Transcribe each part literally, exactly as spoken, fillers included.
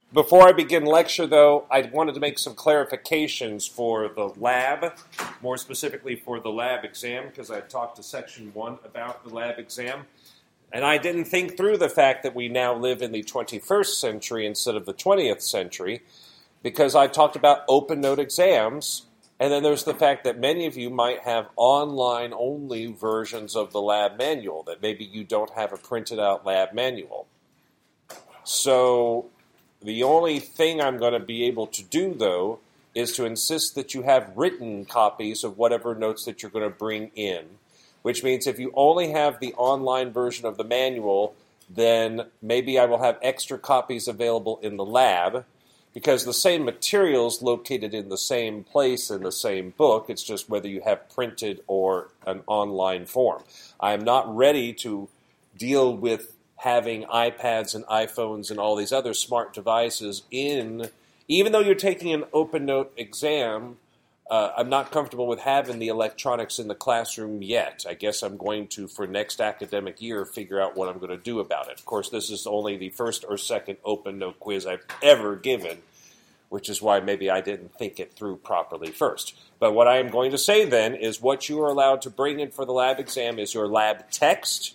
Before I begin lecture, though, I wanted to make some clarifications for the lab, more specifically for the lab exam, because I talked to Section one about the lab exam. And I didn't think through the fact that we now live in the twenty-first century instead of the twentieth century, because I talked about open note exams, and then there's the fact that many of you might have online-only versions of the lab manual, that maybe you don't have a printed-out lab manual. So the only thing I'm going to be able to do, though, is to insist that you have written copies of whatever notes that you're going to bring in, which means if you only have the online version of the manual, then maybe I will have extra copies available in the lab, because the same material's located in the same place in the same book. It's just whether you have printed or an online form. I am not ready to deal with having iPads and iPhones and all these other smart devices in, even though you're taking an open note exam, uh, I'm not comfortable with having the electronics in the classroom yet. I guess I'm going to, for next academic year, figure out what I'm going to do about it. Of course, this is only the first or second open note quiz I've ever given, which is why maybe I didn't think it through properly first. But what I am going to say then is what you are allowed to bring in for the lab exam is your lab text.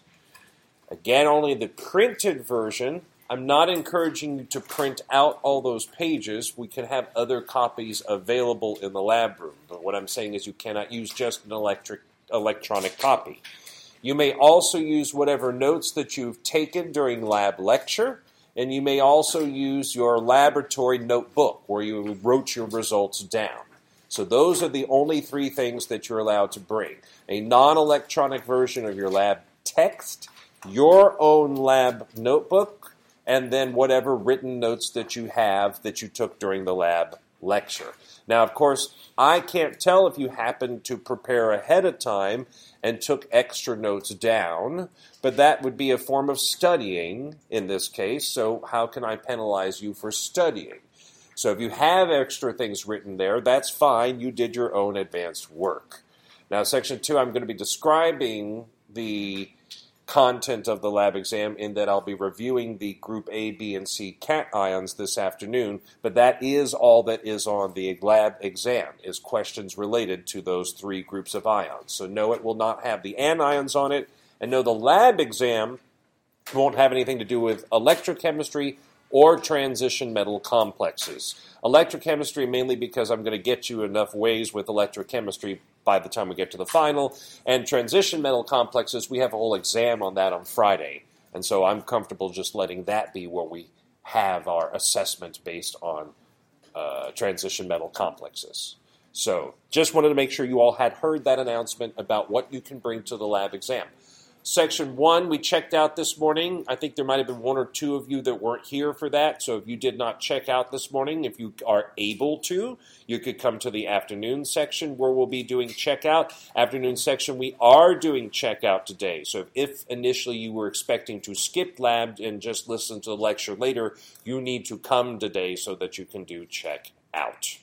Again, only the printed version. I'm not encouraging you to print out all those pages. We can have other copies available in the lab room. But what I'm saying is you cannot use just an electric electronic copy. You may also use whatever notes that you've taken during lab lecture, and you may also use your laboratory notebook where you wrote your results down. So those are the only three things that you're allowed to bring. A non-electronic version of your lab text, your own lab notebook, and then whatever written notes that you have that you took during the lab lecture. Now, of course, I can't tell if you happened to prepare ahead of time and took extra notes down, but that would be a form of studying in this case, so how can I penalize you for studying? So if you have extra things written there, that's fine. You did your own advanced work. Now, Section two, I'm going to be describing the content of the lab exam in that I'll be reviewing the group A, B, and C cation ions this afternoon, but that is all that is on the lab exam, is questions related to those three groups of ions. So no, it will not have the anions on it, and no, the lab exam won't have anything to do with electrochemistry or transition metal complexes. Electrochemistry mainly because I'm going to get you enough ways with electrochemistry by the time we get to the final. And transition metal complexes, we have a whole exam on that on Friday. And so I'm comfortable just letting that be where we have our assessment based on uh, transition metal complexes. So just wanted to make sure you all had heard that announcement about what you can bring to the lab exam. Section one, we checked out this morning. I think there might have been one or two of you that weren't here for that. So if you did not check out this morning, if you are able to, you could come to the afternoon section where we'll be doing checkout. Afternoon section, we are doing checkout today. So if initially you were expecting to skip lab and just listen to the lecture later, you need to come today so that you can do checkout.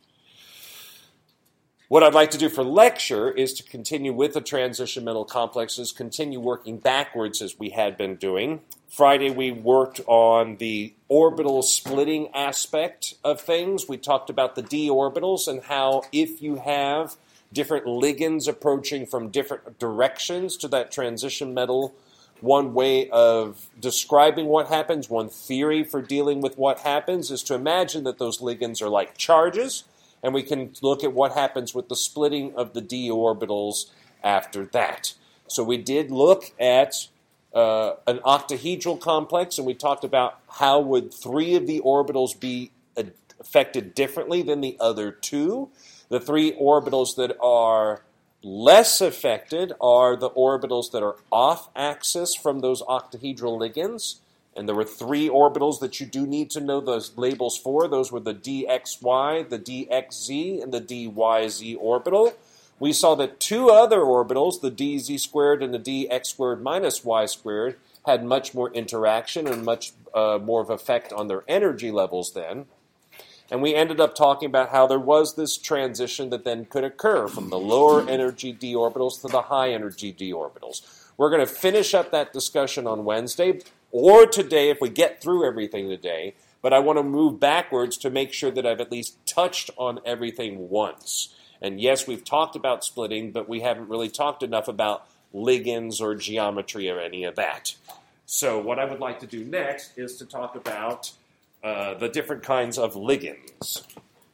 What I'd like to do for lecture is to continue with the transition metal complexes, continue working backwards as we had been doing. Friday we worked on the orbital splitting aspect of things. We talked about the d orbitals and how if you have different ligands approaching from different directions to that transition metal, one way of describing what happens, one theory for dealing with what happens is to imagine that those ligands are like charges, and we can look at what happens with the splitting of the d orbitals after that. So we did look at uh, an octahedral complex, and we talked about how would three of the orbitals be affected differently than the other two. The three orbitals that are less affected are the orbitals that are off-axis from those octahedral ligands. And there were three orbitals that you do need to know those labels for. Those were the d x y, the d x z, and the d y z orbital. We saw that two other orbitals, the dz squared and the dx squared minus y squared, had much more interaction and much uh, more of effect on their energy levels then. And we ended up talking about how there was this transition that then could occur from the lower energy d orbitals to the high energy d orbitals. We're going to finish up that discussion on Wednesday, or today if we get through everything today, but I want to move backwards to make sure that I've at least touched on everything once. And yes, we've talked about splitting, but we haven't really talked enough about ligands or geometry or any of that. So what I would like to do next is to talk about uh, the different kinds of ligands.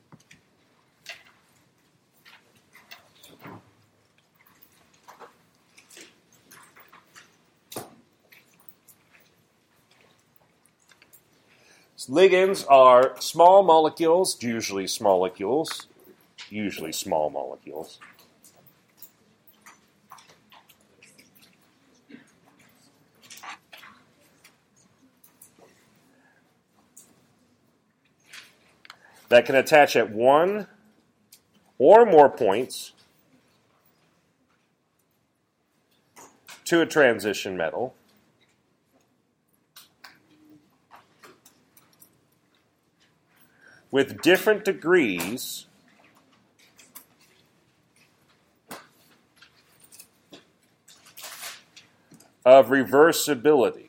Ligands are small molecules, usually small molecules, usually small molecules. That can attach at one or more points to a transition metal. With different degrees of reversibility.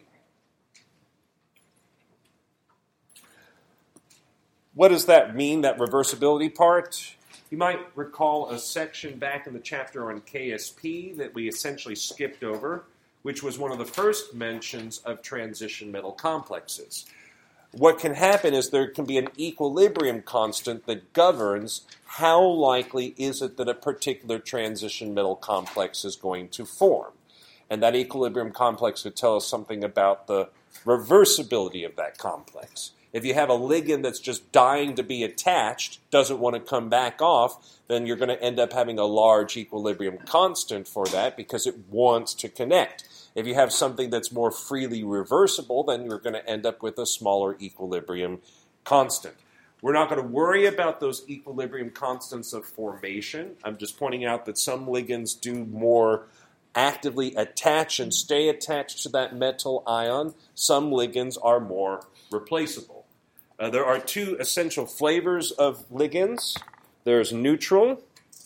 What does that mean, that reversibility part? You might recall a section back in the chapter on K S P that we essentially skipped over, which was one of the first mentions of transition metal complexes. What can happen is there can be an equilibrium constant that governs how likely is it that a particular transition metal complex is going to form. And that equilibrium complex could tell us something about the reversibility of that complex. If you have a ligand that's just dying to be attached, doesn't want to come back off, then you're going to end up having a large equilibrium constant for that because it wants to connect. If you have something that's more freely reversible, then you're going to end up with a smaller equilibrium constant. We're not going to worry about those equilibrium constants of formation. I'm just pointing out that some ligands do more actively attach and stay attached to that metal ion. Some ligands are more replaceable. Uh, there are two essential flavors of ligands. There's neutral,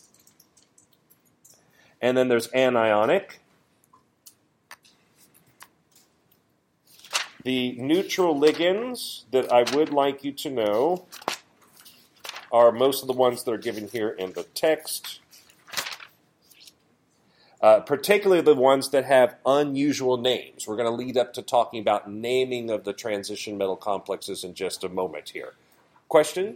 and then there's anionic. The neutral ligands that I would like you to know are most of the ones that are given here in the text, uh, particularly the ones that have unusual names. We're going to lead up to talking about naming of the transition metal complexes in just a moment here. Question?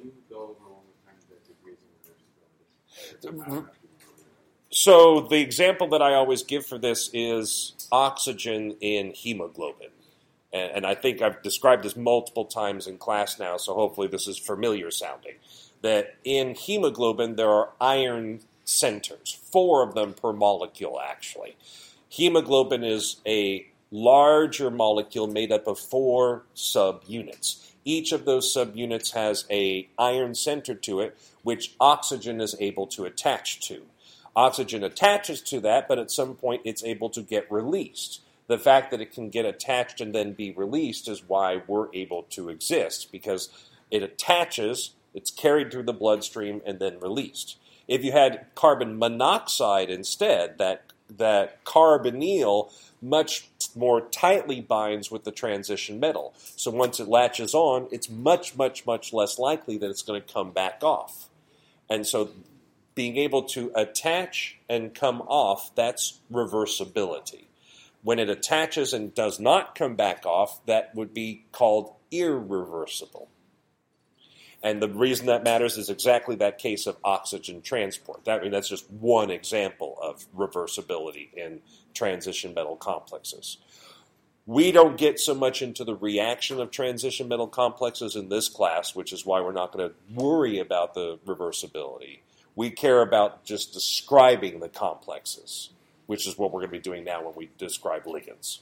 So the example that I always give for this is oxygen in hemoglobin. And I think I've described this multiple times in class now, so hopefully this is familiar sounding. That in hemoglobin there are iron centers, four of them per molecule actually. Hemoglobin is a larger molecule made up of four subunits. Each of those subunits has an iron center to it, which oxygen is able to attach to. Oxygen attaches to that, but at some point it's able to get released. The fact that it can get attached and then be released is why we're able to exist, because it attaches, it's carried through the bloodstream, and then released. If you had carbon monoxide instead, that, that carbonyl much more tightly binds with the transition metal. So once it latches on, it's much, much, much less likely that it's going to come back off. And so being able to attach and come off, that's reversibility. When it attaches and does not come back off, that would be called irreversible. And the reason that matters is exactly that case of oxygen transport. That, I mean, that's just one example of reversibility in transition metal complexes. We don't get so much into the reaction of transition metal complexes in this class, which is why we're not going to worry about the reversibility. We care about just describing the complexes, which is what we're going to be doing now when we describe ligands.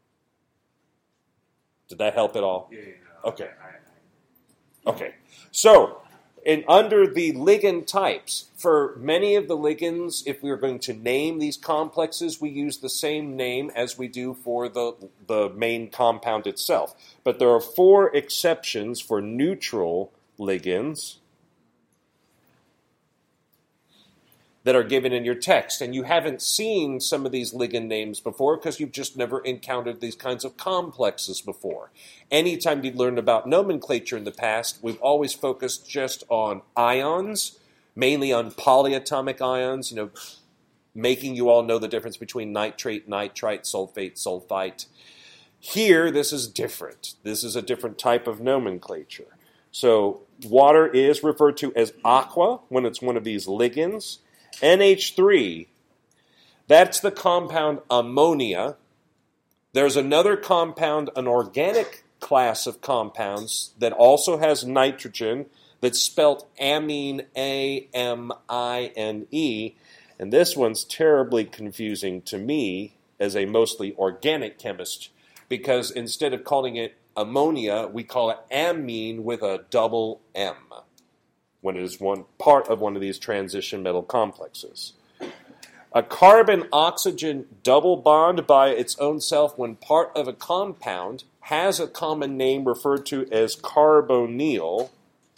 Did that help at all? Yeah, yeah, no, okay. I, I, okay. So, in under the ligand types, for many of the ligands, if we are going to name these complexes, we use the same name as we do for the, the main compound itself. But there are four exceptions for neutral ligands that are given in your text. And you haven't seen some of these ligand names before because you've just never encountered these kinds of complexes before. Anytime you've learned about nomenclature in the past, we've always focused just on ions, mainly on polyatomic ions, you know, making you all know the difference between nitrate, nitrite, sulfate, sulfite. Here, this is different. This is a different type of nomenclature. So water is referred to as aqua when it's one of these ligands. N H three, that's the compound ammonia. There's another compound, an organic class of compounds that also has nitrogen that's spelt amine, A M I N E. And this one's terribly confusing to me as a mostly organic chemist because instead of calling it ammonia, we call it amine with a double M when it is one part of one of these transition metal complexes. A carbon-oxygen double bond by its own self when part of a compound has a common name referred to as carbonyl,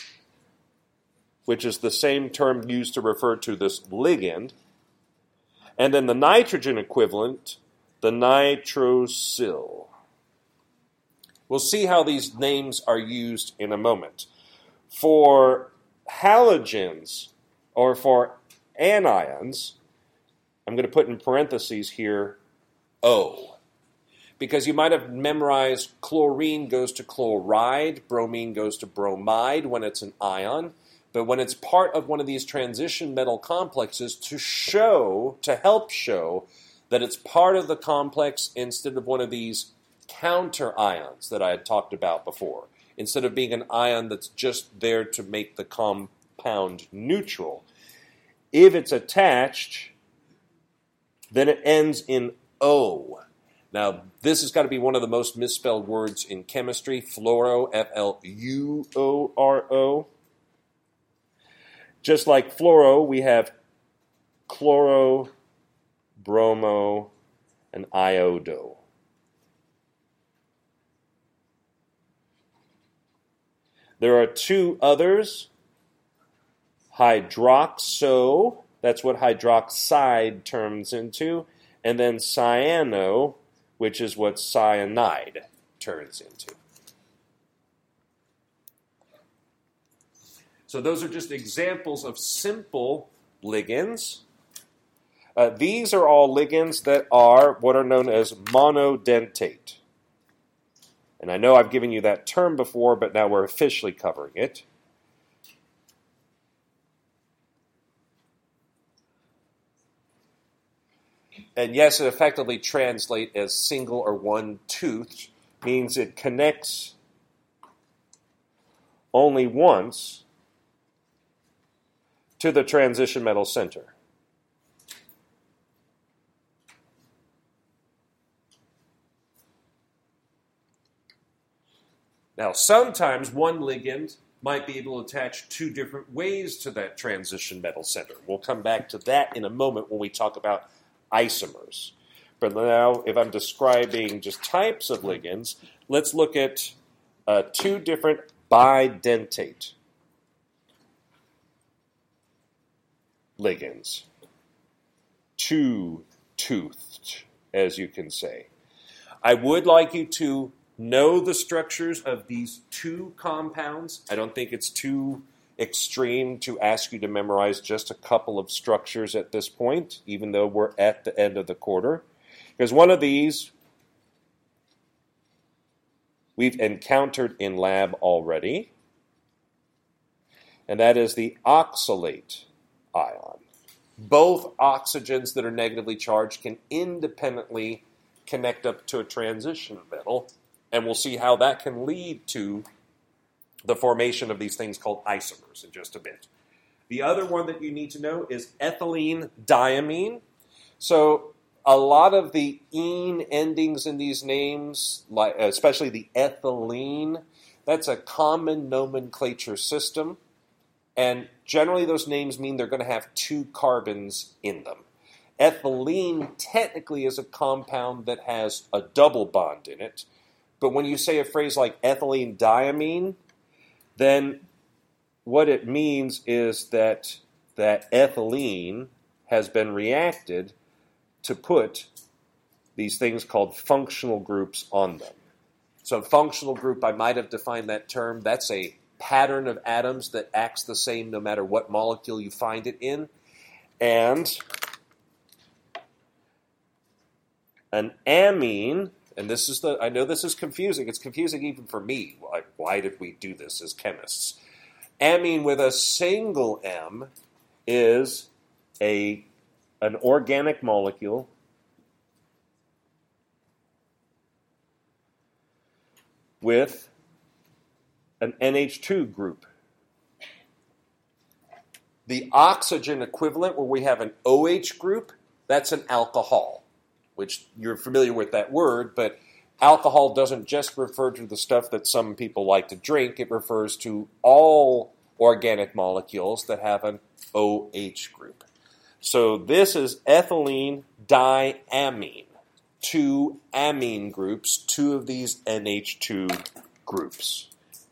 which is the same term used to refer to this ligand. And then the nitrogen equivalent, the nitrosyl. We'll see how these names are used in a moment. For halogens, or for anions, I'm going to put in parentheses here, O. Because you might have memorized chlorine goes to chloride, bromine goes to bromide when it's an ion. But when it's part of one of these transition metal complexes, to show, to help show that it's part of the complex instead of one of these counter ions that I had talked about before. Instead of being an ion that's just there to make the compound neutral. If it's attached, then it ends in O. Now, this has got to be one of the most misspelled words in chemistry, fluoro, F L U O R O. Just like fluoro, we have chloro, bromo, and iodo. There are two others, hydroxo, that's what hydroxide turns into, and then cyano, which is what cyanide turns into. So those are just examples of simple ligands. Uh, these are all ligands that are what are known as monodentate. And I know I've given you that term before, but now we're officially covering it. And yes, it effectively translates as single or one-toothed, means it connects only once to the transition metal center. Now, sometimes one ligand might be able to attach two different ways to that transition metal center. We'll come back to that in a moment when we talk about isomers. But now, if I'm describing just types of ligands, let's look at uh, two different bidentate ligands. Two-toothed, as you can say. I would like you to know the structures of these two compounds. I don't think it's too extreme to ask you to memorize just a couple of structures at this point, even though we're at the end of the quarter. Because one of these we've encountered in lab already, and that is the oxalate ion. Both oxygens that are negatively charged can independently connect up to a transition metal, and we'll see how that can lead to the formation of these things called isomers in just a bit. The other one that you need to know is ethylene diamine. So a lot of the ene endings in these names, like especially the ethylene, that's a common nomenclature system. And generally those names mean they're going to have two carbons in them. Ethylene technically is a compound that has a double bond in it. But when you say a phrase like ethylene diamine, then what it means is that that ethylene has been reacted to put these things called functional groups on them. So a functional group, I might have defined that term, that's a pattern of atoms that acts the same no matter what molecule you find it in. And an amine, and this is the, I know this is confusing, it's confusing even for me. Why, why did we do this as chemists? Amine with a single M is a, an organic molecule with an N H two group. The oxygen equivalent, where we have an O H group, that's an alcohol, which you're familiar with that word, but alcohol doesn't just refer to the stuff that some people like to drink. It refers to all organic molecules that have an O H group. So this is ethylene diamine. Two amine groups, two of these N H two groups.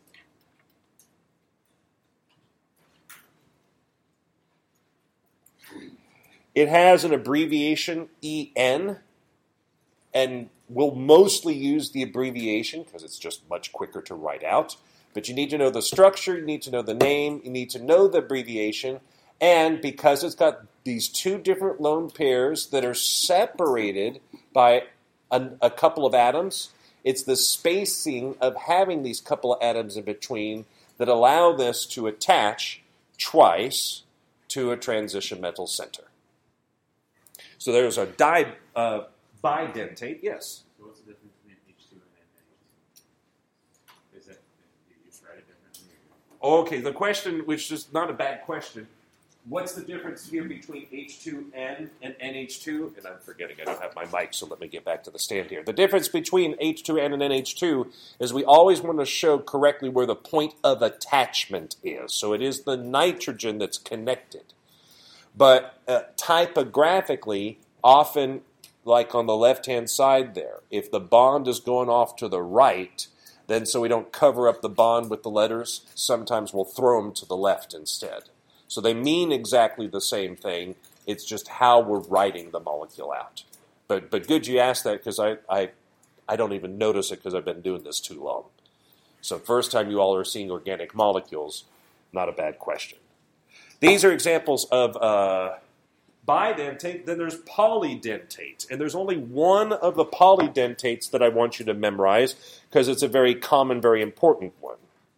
It has an abbreviation, E N, and we'll mostly use the abbreviation because it's just much quicker to write out. But you need to know the structure, you need to know the name, you need to know the abbreviation, and because it's got these two different lone pairs that are separated by a, a couple of atoms, it's the spacing of having these couple of atoms in between that allow this to attach twice to a transition metal center. So there's a di, uh, bidentate, yes. So what's the difference between H two and N H two? Is that, did you try it differently? Okay, the question, which is not a bad question, what's the difference here between H two N and N H two? And I'm forgetting, I don't have my mic, so let me get back to the stand here. The difference between H two N and N H two is we always want to show correctly where the point of attachment is. So it is the nitrogen that's connected. But uh, typographically, often, like on the left-hand side there, if the bond is going off to the right, then so we don't cover up the bond with the letters, sometimes we'll throw them to the left instead. So they mean exactly the same thing. It's just how we're writing the molecule out. But but good you asked that because I, I, I don't even notice it because I've been doing this too long. So first time you all are seeing organic molecules, not a bad question. These are examples of uh, bidentate. Then there's polydentate. And there's only one of the polydentates that I want you to memorize because it's a very common, very important one.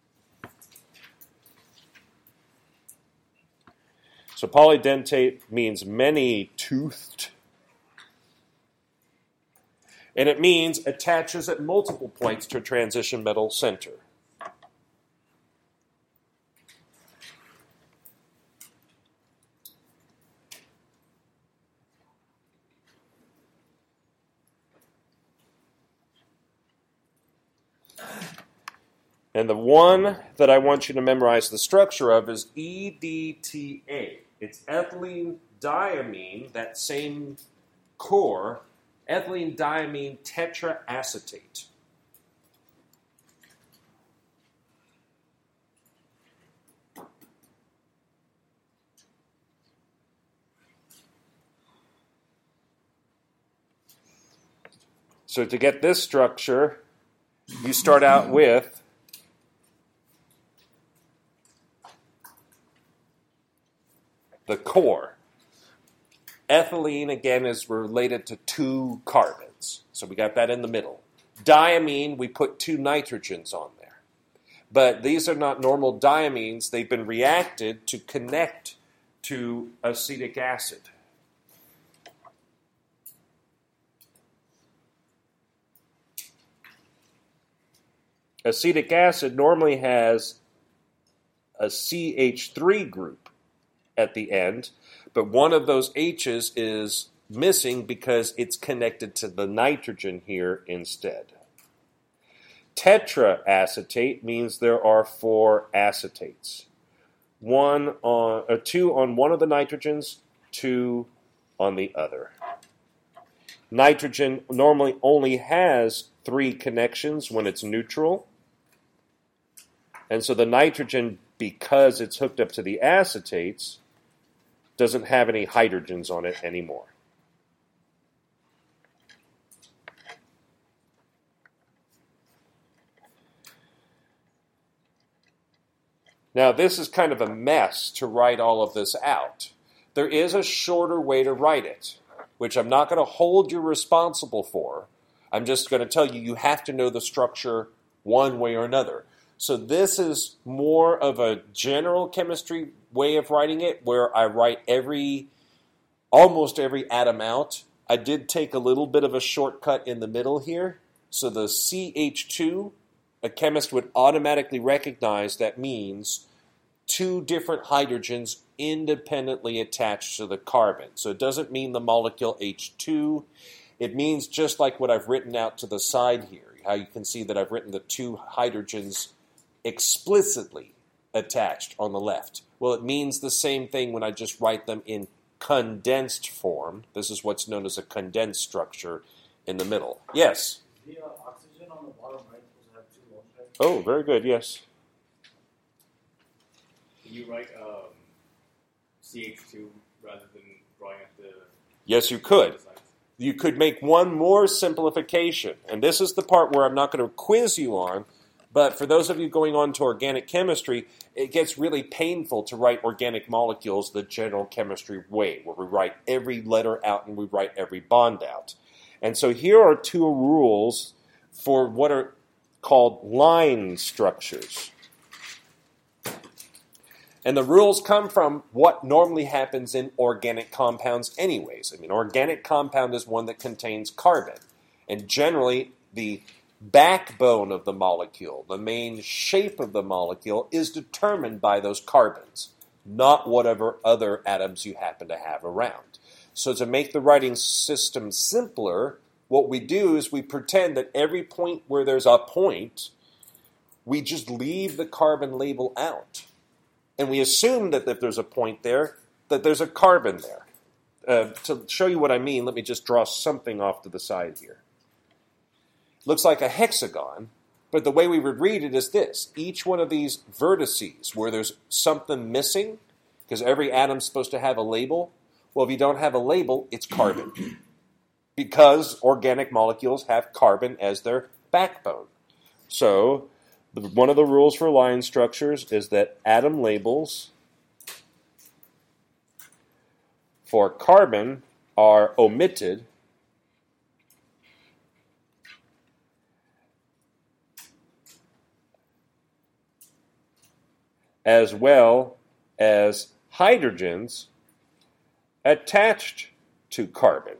So polydentate means many-toothed. And it means attaches at multiple points to a transition metal center. And the one that I want you to memorize the structure of is E D T A. It's ethylene diamine, that same core, ethylene diamine tetraacetate. So to get this structure, you start out with the core. Ethylene, again, is related to two carbons. So we got that in the middle. Diamine, we put two nitrogens on there. But these are not normal diamines. They've been reacted to connect to acetic acid. Acetic acid normally has a C H three group at the end, but one of those H's is missing because it's connected to the nitrogen here instead. Tetraacetate means there are four acetates. One on, uh, two on one of the nitrogens, two on the other. Nitrogen normally only has three connections when it's neutral. And so the nitrogen, because it's hooked up to the acetates, doesn't have any hydrogens on it anymore. Now, this is kind of a mess to write all of this out. There is a shorter way to write it, which I'm not going to hold you responsible for. I'm just going to tell you you have to know the structure one way or another. So this is more of a general chemistry way of writing it, where I write every, almost every atom out. I did take a little bit of a shortcut in the middle here. So the C H two, a chemist would automatically recognize that means two different hydrogens independently attached to the carbon. So it doesn't mean the molecule H two. It means just like what I've written out to the side here, how you can see that I've written the two hydrogens explicitly attached on the left. Well, it means the same thing when I just write them in condensed form. This is what's known as a condensed structure in the middle. Yes? The uh, oxygen on the bottom right supposed to have two low strikes? Oh, very good, yes. Can you write um, C H two rather than drawing up the... Yes, you could. sides? You could make one more simplification. And this is the part where I'm not going to quiz you on, but for those of you going on to organic chemistry, it gets really painful to write organic molecules the general chemistry way, where we write every letter out and we write every bond out. And so here are two rules for what are called line structures. And the rules come from what normally happens in organic compounds anyways. I mean, organic compound is one that contains carbon. And generally, the backbone of the molecule, the main shape of the molecule, is determined by those carbons, not whatever other atoms you happen to have around. So to make the writing system simpler, what we do is we pretend that every point where there's a point, we just leave the carbon label out. And we assume that if there's a point there, that there's a carbon there. Uh, to show you what I mean, let me just draw something off to the side here. Looks like a hexagon, but the way we would read it is this. Each one of these vertices where there's something missing, because every atom's supposed to have a label, well, if you don't have a label, it's carbon. Because organic molecules have carbon as their backbone. So one of the rules for line structures is that atom labels for carbon are omitted as well as hydrogens attached to carbon.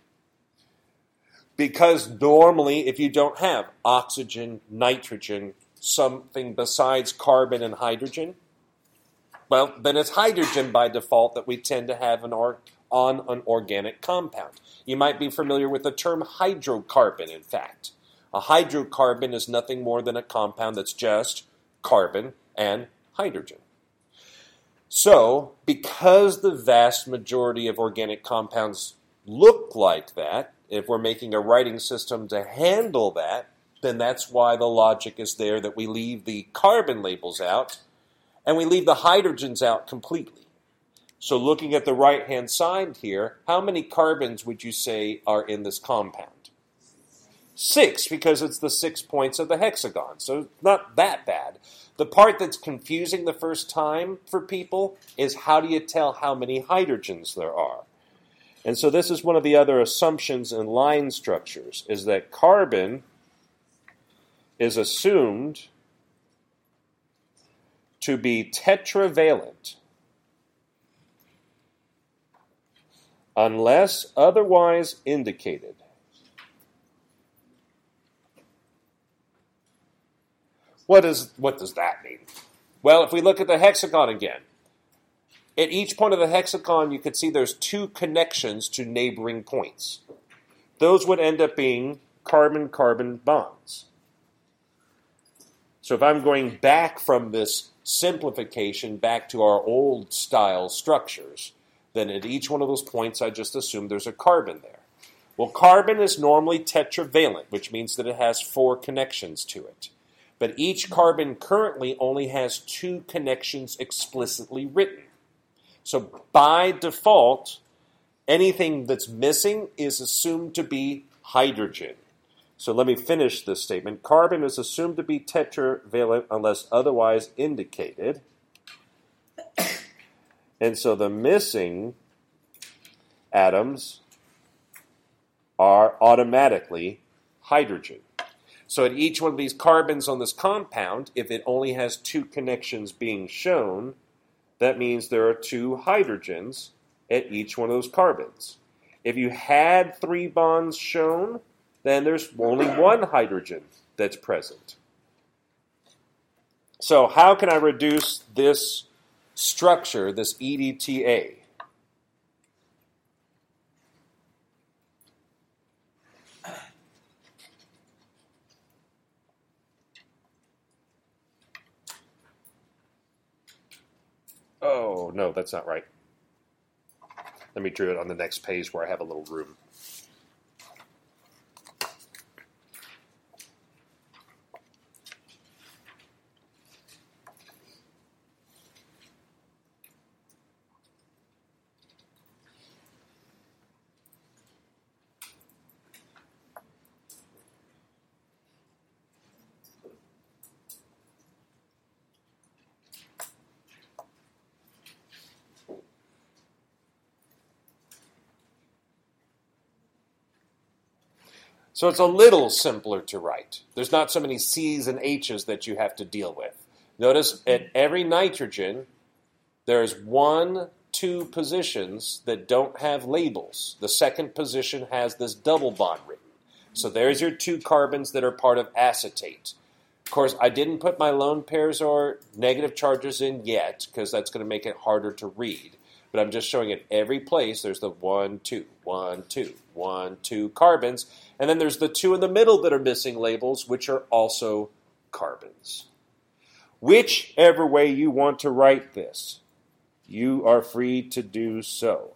Because normally, if you don't have oxygen, nitrogen, something besides carbon and hydrogen, well, then it's hydrogen by default that we tend to have an or- on an organic compound. You might be familiar with the term hydrocarbon, in fact. A hydrocarbon is nothing more than a compound that's just carbon and hydrogen. So, because the vast majority of organic compounds look like that, if we're making a writing system to handle that, then that's why the logic is there that we leave the carbon labels out and we leave the hydrogens out completely. So looking at the right-hand side here, how many carbons would you say are in this compound? Six, because it's the six points of the hexagon, so not that bad. The part that's confusing the first time for people is how do you tell how many hydrogens there are? And so this is one of the other assumptions in line structures, is that carbon is assumed to be tetravalent unless otherwise indicated. What is, what does that mean? Well, if we look at the hexagon again, at each point of the hexagon, you can see there's two connections to neighboring points. Those would end up being carbon-carbon bonds. So if I'm going back from this simplification back to our old style structures, then at each one of those points, I just assume there's a carbon there. Well, carbon is normally tetravalent, which means that it has four connections to it. But each carbon currently only has two connections explicitly written. So by default, anything that's missing is assumed to be hydrogen. So let me finish this statement. Carbon is assumed to be tetravalent unless otherwise indicated. And so the missing atoms are automatically hydrogen. So at each one of these carbons on this compound, if it only has two connections being shown, that means there are two hydrogens at each one of those carbons. If you had three bonds shown, then there's only one hydrogen that's present. So how can I reduce this structure, this E D T A? Oh, no, that's not right. Let me draw it on the next page where I have a little room. So it's a little simpler to write. There's not so many C's and H's that you have to deal with. Notice at every nitrogen, there's one, two positions that don't have labels. The second position has this double bond written. So there's your two carbons that are part of acetate. Of course, I didn't put my lone pairs or negative charges in yet because that's going to make it harder to read. But I'm just showing at every place there's the one, two, one, two, one, two carbons. And then there's the two in the middle that are missing labels, which are also carbons. Whichever way you want to write this, you are free to do so.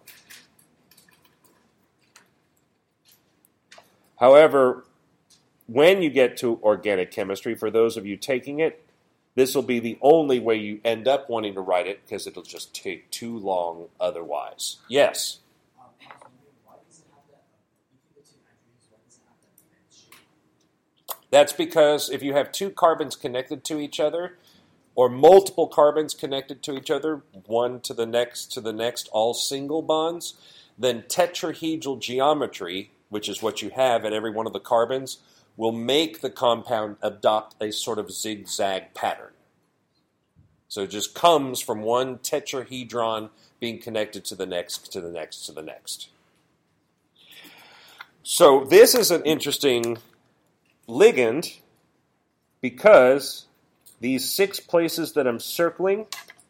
However, when you get to organic chemistry, for those of you taking it, this will be the only way you end up wanting to write it because it'll just take too long otherwise. Yes? Um, I was wondering, why does it have that, uh, between the two nitrogens, why does it have that event shape? That's because if you have two carbons connected to each other, or multiple carbons connected to each other, one to the next to the next, all single bonds, then tetrahedral geometry, which is what you have at every one of the carbons, will make the compound adopt a sort of zigzag pattern. So it just comes from one tetrahedron being connected to the next, to the next, to the next. So this is an interesting ligand because these six places that I'm circling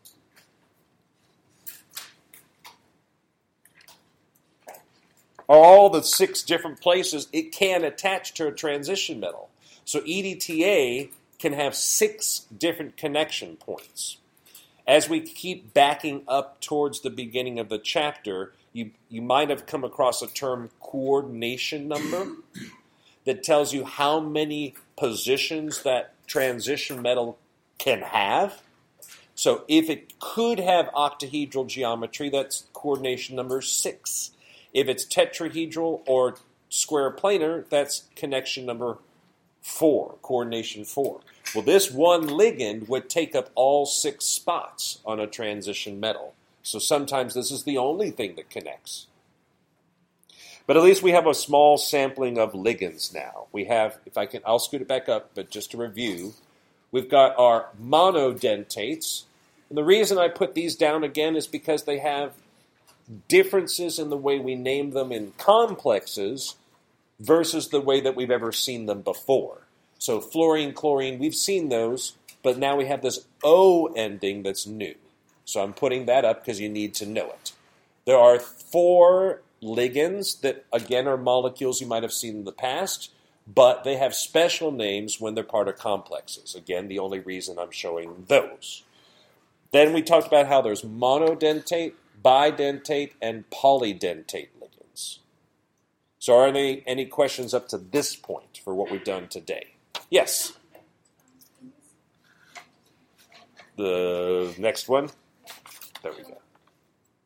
are all the six different places it can attach to a transition metal. So E D T A can have six different connection points. As we keep backing up towards the beginning of the chapter, you, you might have come across a term coordination number that tells you how many positions that transition metal can have. So if it could have octahedral geometry, that's coordination number six. If it's tetrahedral or square planar, that's connection number four, coordination four. Well, this one ligand would take up all six spots on a transition metal. So sometimes this is the only thing that connects. But at least we have a small sampling of ligands now. We have, if I can, I'll scoot it back up, but just to review, we've got our monodentates. And the reason I put these down again is because they have differences in the way we name them in complexes versus the way that we've ever seen them before. So fluorine, chlorine, we've seen those, but now we have this O ending that's new. So I'm putting that up because you need to know it. There are four ligands that, again, are molecules you might have seen in the past, but they have special names when they're part of complexes. Again, the only reason I'm showing those. Then we talked about how there's monodentate, bidentate, and polydentate ligands. So are there any, any questions up to this point for what we've done today? Yes? The next one? There we go.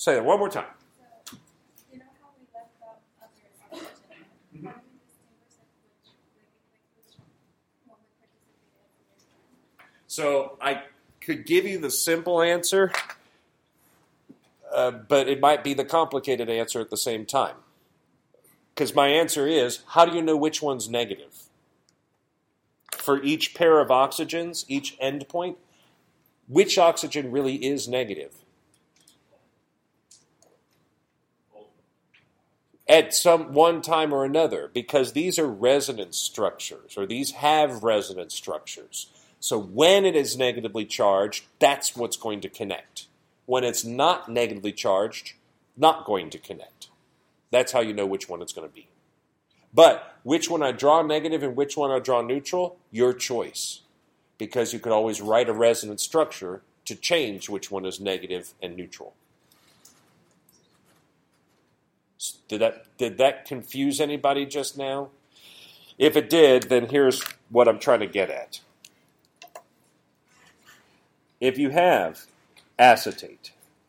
Say that one more time. So, you know how we left out other oxygen? Mhm. How do you distinguish like which, like, like which one would participate in the So I could give you the simple answer, uh, but it might be the complicated answer at the same time. Because my answer is, how do you know which one's negative? For each pair of oxygens, each endpoint, which oxygen really is negative? At some one time or another, because these are resonance structures, or these have resonance structures. So when it is negatively charged, that's what's going to connect. When it's not negatively charged, not going to connect. That's how you know which one it's going to be. But which one I draw negative and which one I draw neutral, your choice. Because you could always write a resonance structure to change which one is negative and neutral. Did that, did that confuse anybody just now? If it did, then here's what I'm trying to get at. If you have acetate,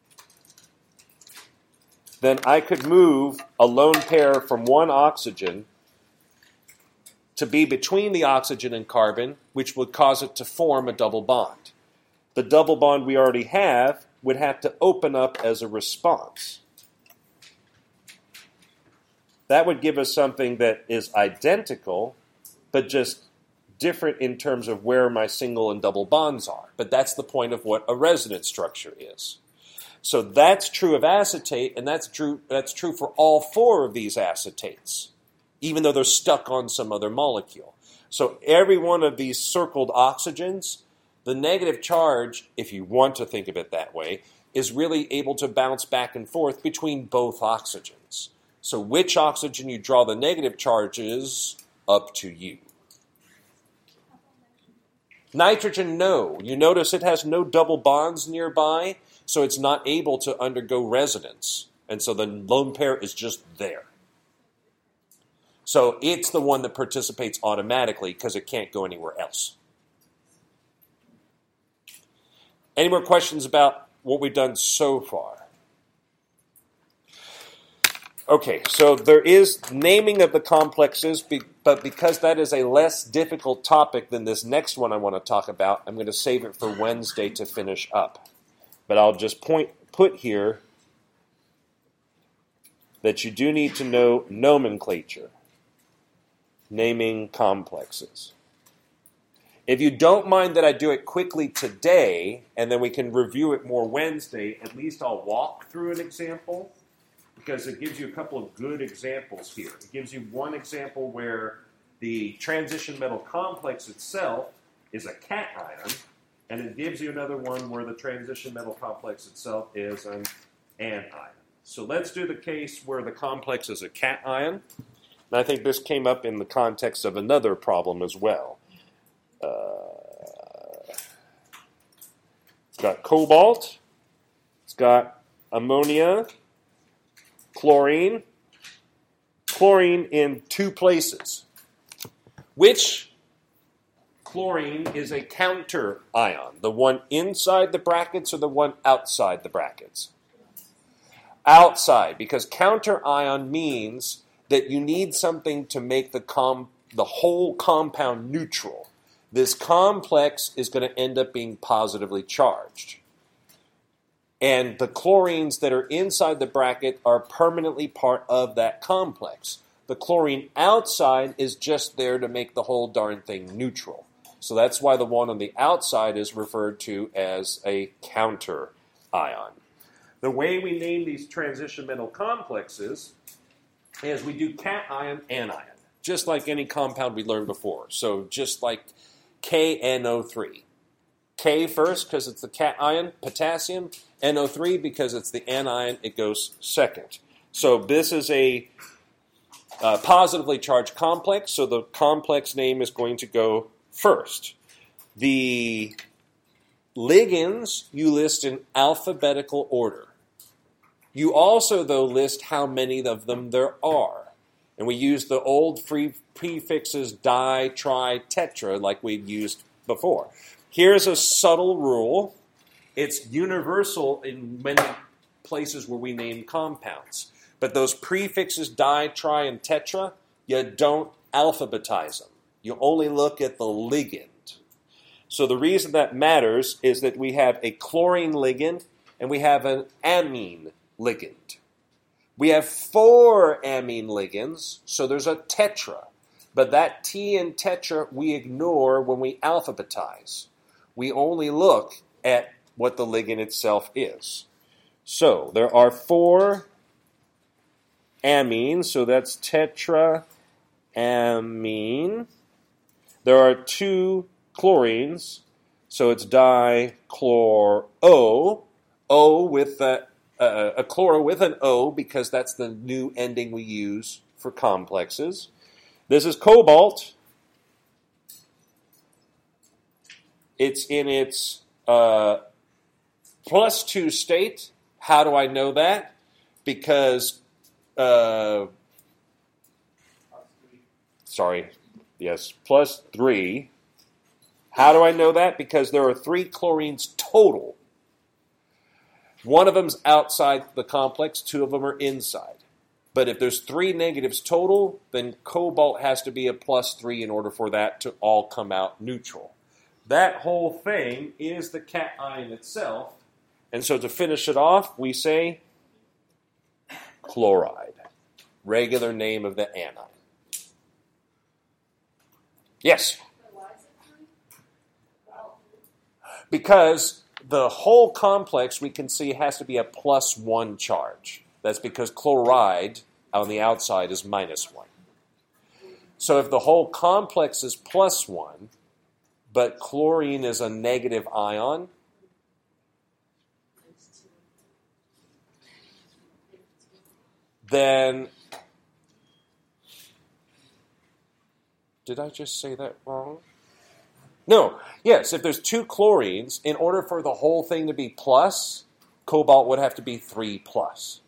then I could move a lone pair from one oxygen to be between the oxygen and carbon, which would cause it to form a double bond. The double bond we already have would have to open up as a response. That would give us something that is identical, but just different in terms of where my single and double bonds are. But that's the point of what a resonance structure is. So that's true of acetate, and that's true, that's true for all four of these acetates, even though they're stuck on some other molecule. So every one of these circled oxygens, the negative charge, if you want to think of it that way, is really able to bounce back and forth between both oxygens. So which oxygen you draw the negative charge is up to you. Nitrogen, no. You notice it has no double bonds nearby, so it's not able to undergo resonance. And so the lone pair is just there. So it's the one that participates automatically because it can't go anywhere else. Any more questions about what we've done so far? Okay, so there is naming of the complexes, but because that is a less difficult topic than this next one I want to talk about, I'm going to save it for Wednesday to finish up. But I'll just point put here that you do need to know nomenclature, naming complexes. If you don't mind that I do it quickly today, and then we can review it more Wednesday, at least I'll walk through an example, because it gives you a couple of good examples here. It gives you one example where the transition metal complex itself is a cation, and it gives you another one where the transition metal complex itself is an anion. So let's do the case where the complex is a cation, and I think this came up in the context of another problem as well. Uh, it's got cobalt, it's got ammonia, chlorine, chlorine in two places. Which chlorine is a counter ion? The one inside the brackets or the one outside the brackets? Outside, because counter ion means that you need something to make the com- the whole compound neutral. This complex is going to end up being positively charged. And the chlorines that are inside the bracket are permanently part of that complex. The chlorine outside is just there to make the whole darn thing neutral. So that's why the one on the outside is referred to as a counter ion. The way we name these transition metal complexes is we do cation, anion, just like any compound we learned before. So just like K N O three. K first because it's the cation, potassium. N O three because it's the anion, it goes second. So this is a uh, positively charged complex, so the complex name is going to go first. The ligands you list in alphabetical order. You also, though, list how many of them there are. And we use the old free prefixes di, tri, tetra like we've used before. Here's a subtle rule. It's universal in many places where we name compounds. But those prefixes di, tri, and tetra, you don't alphabetize them. You only look at the ligand. So the reason that matters is that we have a chlorine ligand and we have an amine ligand. We have four amine ligands, so there's a tetra. But that T in tetra we ignore when we alphabetize. We only look at what the ligand itself is. So there are four amines, so that's tetraamine. There are two chlorines, so it's dichloro, O with a, uh, a chloro with an O because that's the new ending we use for complexes. This is cobalt. It's in its uh, plus two state. How do I know that? Because, uh, sorry, yes, plus three. How do I know that? Because there are three chlorines total. One of them's outside the complex, two of them are inside. But if there's three negatives total, then cobalt has to be a plus three in order for that to all come out neutral. That whole thing is the cation itself. And so to finish it off, we say chloride, regular name of the anion. Yes? Because the whole complex we can see has to be a plus one charge. That's because chloride on the outside is minus one. So if the whole complex is plus one, but chlorine is a negative ion, then, did I just say that wrong? No, yes, if there's two chlorines, in order for the whole thing to be plus, cobalt would have to be three plus.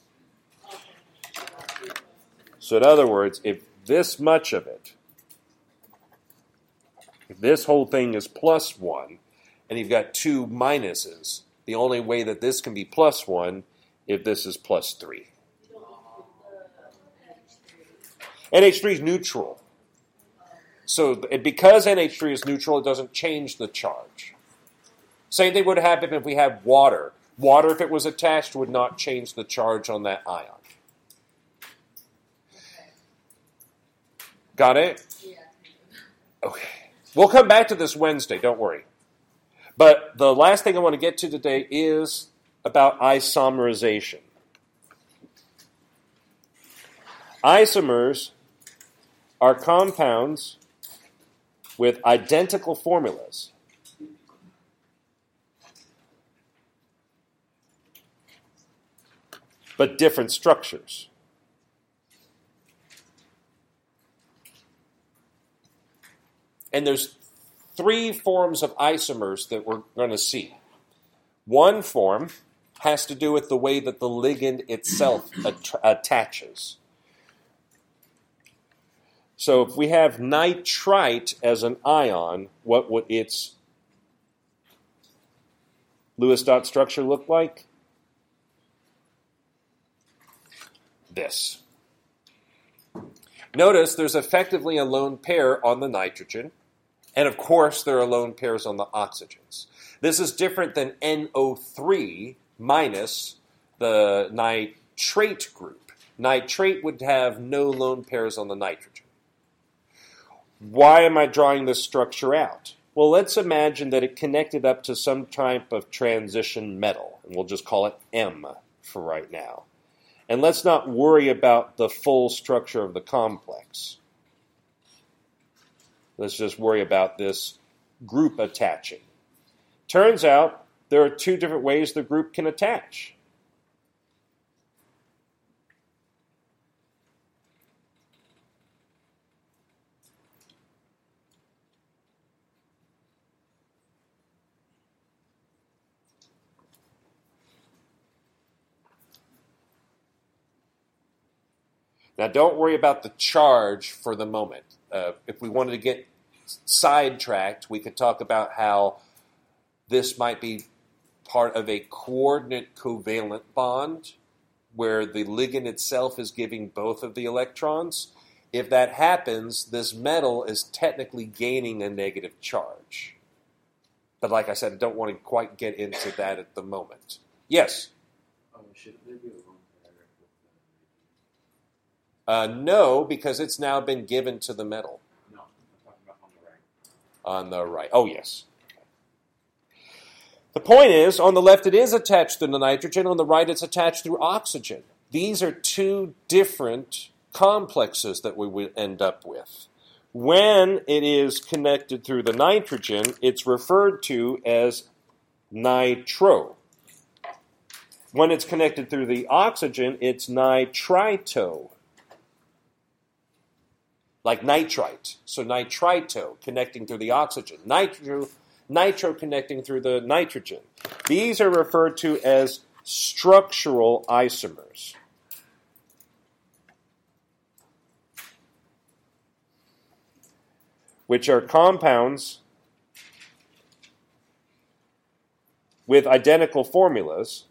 So in other words, if this much of it, if this whole thing is plus one, and you've got two minuses, the only way that this can be plus one if this is plus three. N H three is neutral. So because N H three is neutral, it doesn't change the charge. Same thing would happen if we had water. Water, if it was attached, would not change the charge on that ion. Got it? Okay. We'll come back to this Wednesday, don't worry. But the last thing I want to get to today is about isomerization. Isomers are compounds with identical formulas. But different structures. And there's three forms of isomers that we're going to see. One form has to do with the way that the ligand itself at- attaches. So if we have nitrite as an ion, what would its Lewis dot structure look like? This. Notice there's effectively a lone pair on the nitrogen. And of course, there are lone pairs on the oxygens. This is different than N O three minus the nitrate group. Nitrate would have no lone pairs on the nitrogen. Why am I drawing this structure out? Well, let's imagine that it connected up to some type of transition metal. And we'll just call it M for right now. And let's not worry about the full structure of the complex. Let's just worry about this group attaching. Turns out there are two different ways the group can attach. Now, don't worry about the charge for the moment. Uh, if we wanted to get sidetracked, we could talk about how this might be part of a coordinate covalent bond where the ligand itself is giving both of the electrons. If that happens, this metal is technically gaining a negative charge. But like I said, I don't want to quite get into that at the moment. Yes? Oh, shouldn't there be a lone pair with Uh, no, because it's now been given to the metal. the... No, I'm talking about on the right. On the right. Oh, yes. The point is, on the left it is attached to the nitrogen, on the right it's attached through oxygen. These are two different complexes that we would end up with. When it is connected through the nitrogen, it's referred to as nitro. When it's connected through the oxygen, it's nitrito. Like nitrite. So nitrito connecting through the oxygen. Nitro, nitro connecting through the nitrogen. These are referred to as structural isomers. Which are compounds with identical formulas.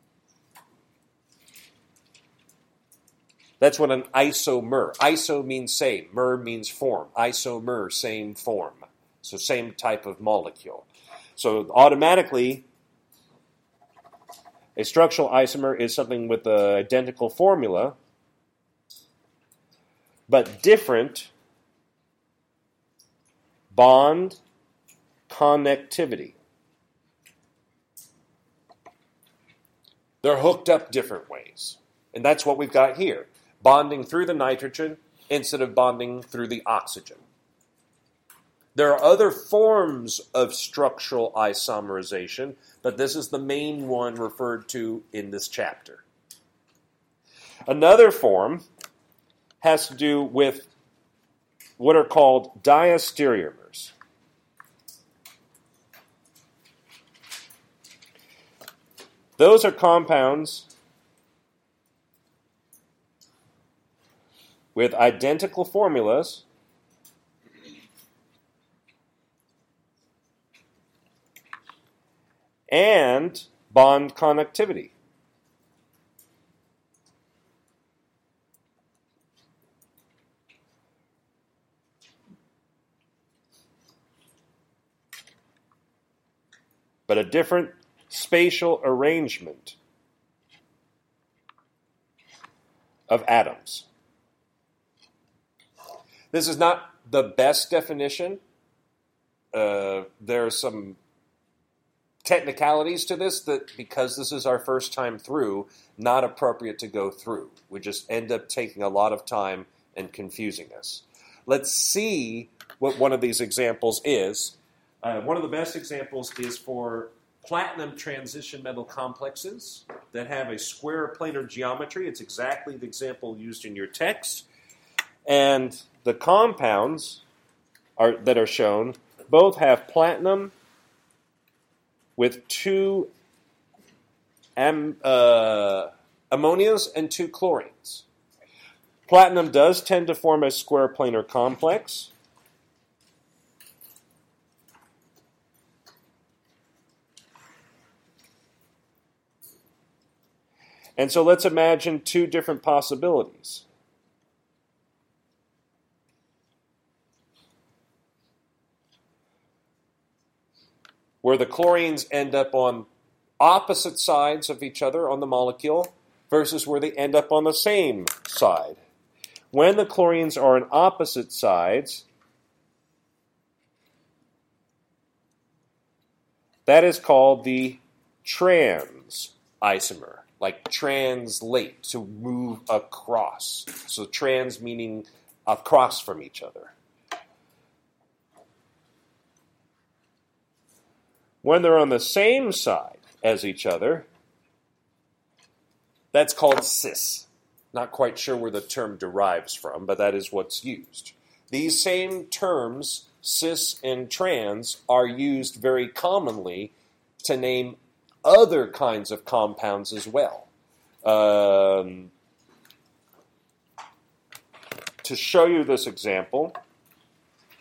That's what an isomer. Iso means same. Mer means form. Isomer, same form. So same type of molecule. So automatically, a structural isomer is something with an identical formula, but different bond connectivity. They're hooked up different ways. And that's what we've got here. Bonding through the nitrogen instead of bonding through the oxygen. There are other forms of structural isomerization, but this is the main one referred to in this chapter. Another form has to do with what are called diastereomers. Those are compounds with identical formulas and bond connectivity. But a different spatial arrangement of atoms. This is not the best definition. Uh, there are some technicalities to this that, because this is our first time through, not appropriate to go through. We just end up taking a lot of time and confusing us. Let's see what one of these examples is. Uh, one of the best examples is for platinum transition metal complexes that have a square planar geometry. It's exactly the example used in your text. And the compounds are, that are shown both have platinum with two am, uh, ammonias and two chlorines. Platinum does tend to form a square planar complex. And so let's imagine two different possibilities. Where the chlorines end up on opposite sides of each other on the molecule versus where they end up on the same side. When the chlorines are on opposite sides, that is called the trans isomer. Like translate, to move across. So trans meaning across from each other. When they're on the same side as each other, that's called cis. Not quite sure where the term derives from, but that is what's used. These same terms, cis and trans, are used very commonly to name other kinds of compounds as well. Um, to show you this example,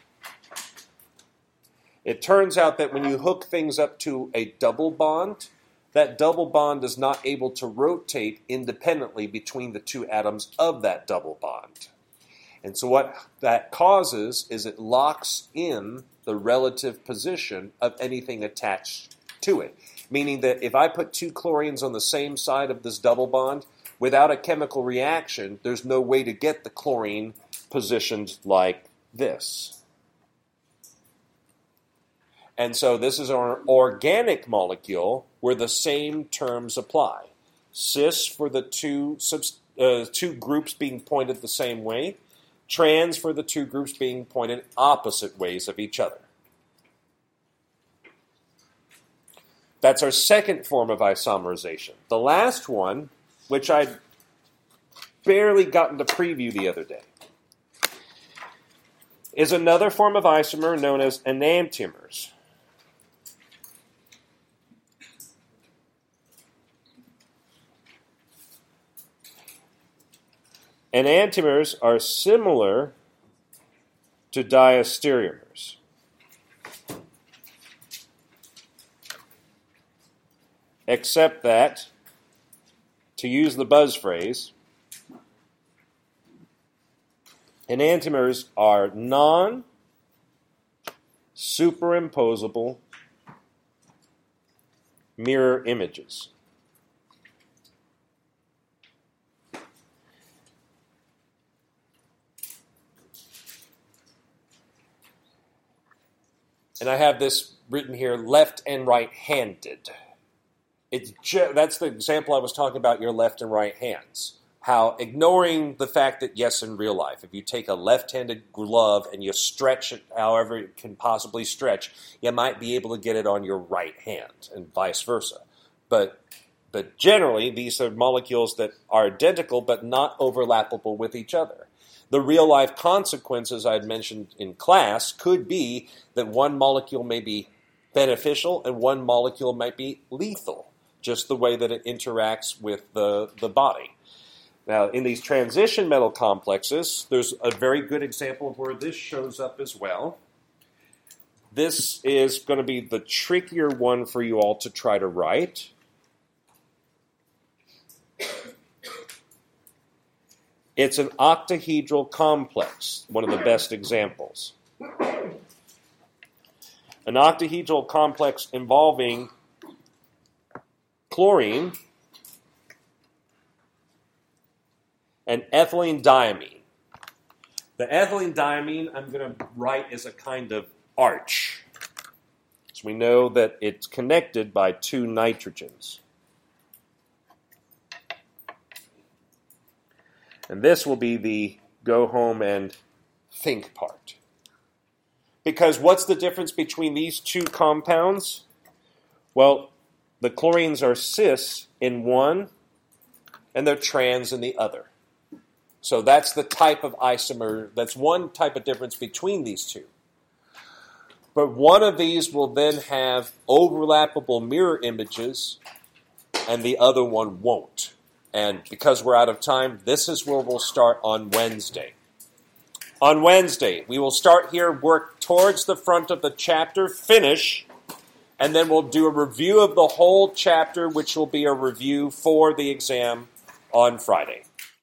it turns out that when you hook things up to a double bond, that double bond is not able to rotate independently between the two atoms of that double bond. And so what that causes is it locks in the relative position of anything attached to it. Meaning that if I put two chlorines on the same side of this double bond, without a chemical reaction, there's no way to get the chlorine positioned like this. And so this is an organic molecule where the same terms apply. Cis for the two, subs- uh, two groups being pointed the same way. Trans for the two groups being pointed opposite ways of each other. That's our second form of isomerization. The last one, which I'd barely gotten to preview the other day, is another form of isomer known as enantiomers. Enantiomers are similar to diastereomers. Except that, to use the buzz phrase, enantiomers are non-superimposable mirror images. And I have this written here, left and right-handed. It's ju- that's the example I was talking about, your left and right hands. How ignoring the fact that, yes, in real life, if you take a left-handed glove and you stretch it however it can possibly stretch, you might be able to get it on your right hand and vice versa. But, but generally, these are molecules that are identical but not overlappable with each other. The real-life consequences I'd mentioned in class could be that one molecule may be beneficial and one molecule might be lethal, just the way that it interacts with the, the body. Now, in these transition metal complexes, there's a very good example of where this shows up as well. This is going to be the trickier one for you all to try to write. It's an octahedral complex, one of the best examples. An octahedral complex involving chlorine and ethylene diamine. The ethylene diamine I'm going to write as a kind of arch. So we know that it's connected by two nitrogens. And this will be the go home and think part. Because what's the difference between these two compounds? Well, the chlorines are cis in one, and they're trans in the other. So that's the type of isomer, that's one type of difference between these two. But one of these will then have overlappable mirror images, and the other one won't. And because we're out of time, this is where we'll start on Wednesday. On Wednesday, we will start here, work towards the front of the chapter, finish, and then we'll do a review of the whole chapter, which will be a review for the exam on Friday.